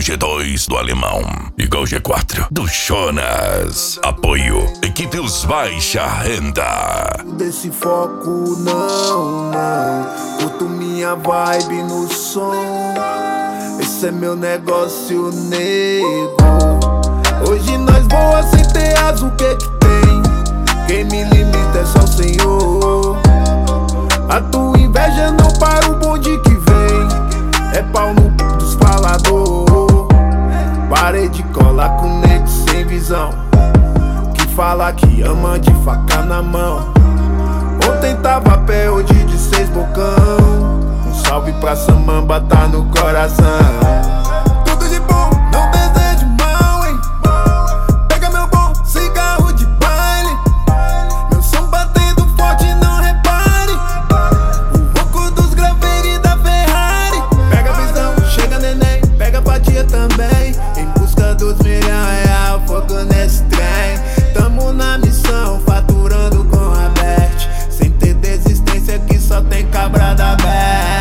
G2 do Alemão. Igual G4 do Jonas. Apoio, equipe Os Baixa Renda. Desse foco não. Curto minha vibe no som. Esse é meu negócio, nego. Hoje nós voa sem ter asa, o que tem? Quem me limita é só o Senhor. A tua inveja não para o bonde que vem. É pau no dos falador. Parei de colar com nego sem visão, que fala que ama de faca na mão. Ontem tava a pé, hoje de 6 bocão. Um salve pra Samamba, tá no coração. Tudo de bom, não desejo mal, hein? Pega meu bom cigarro de baile. Meu som batendo forte, não repare. O ronco dos graveiros da Ferrari. Pega a visão, chega neném, pega a fatia também. Em busca dos R$1.000, fogo nesse trem. Tamo na missão, faturando com a Bert. Sem ter desistência que só tem cabra da Best.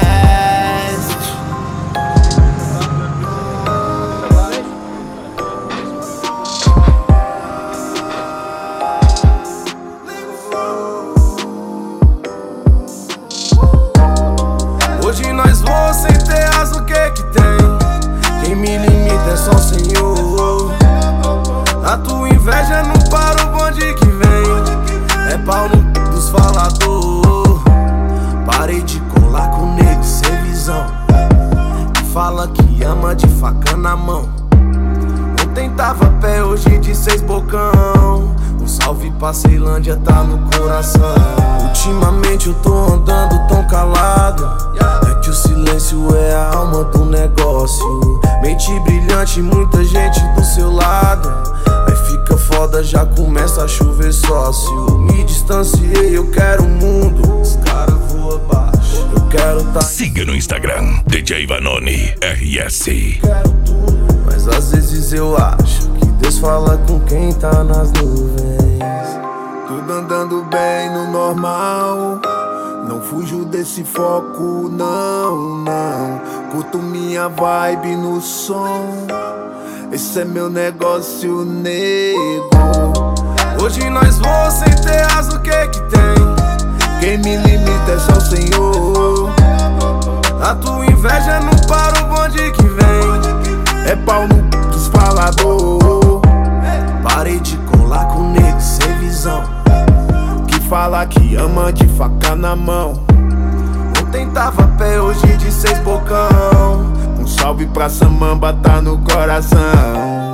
Hoje nós voamos sem ter asa, o que tem? Quem me limita é só o Senhor. A tua inveja não para o bonde que vem. É pau no dos falador. Parei de colar com nego sem visão, que fala que ama de faca na mão. Ontem tava a pé, hoje de 6 bocão. Um salve pra Ceilândia, tá no coração. Ultimamente eu tô andando tão calado, é que o silêncio é a alma do negócio. Mente brilhante, muita gente do seu lado. Aí fica foda, já começa a chover sócio. Me distanciei, eu quero o mundo. Os caras voam baixo, eu quero tá. Siga no Instagram, DJ Vanoni RS. Quero tudo, mas às vezes eu acho que Deus fala com quem tá nas nuvens. Tudo andando bem no normal. Não fujo desse foco, não. Curto minha vibe no som. Esse é meu negócio, nego. Hoje nós voamos sem ter asa, o que tem? Quem me limita é só o Senhor. A tua inveja não para o bonde que vem. É pau no dos falador. Parei de colar com nego sem visão, que fala que ama de faca na mão. Ontem tava a pé, hoje de 6 bocão. Um salve pra Samamba, tá no coração.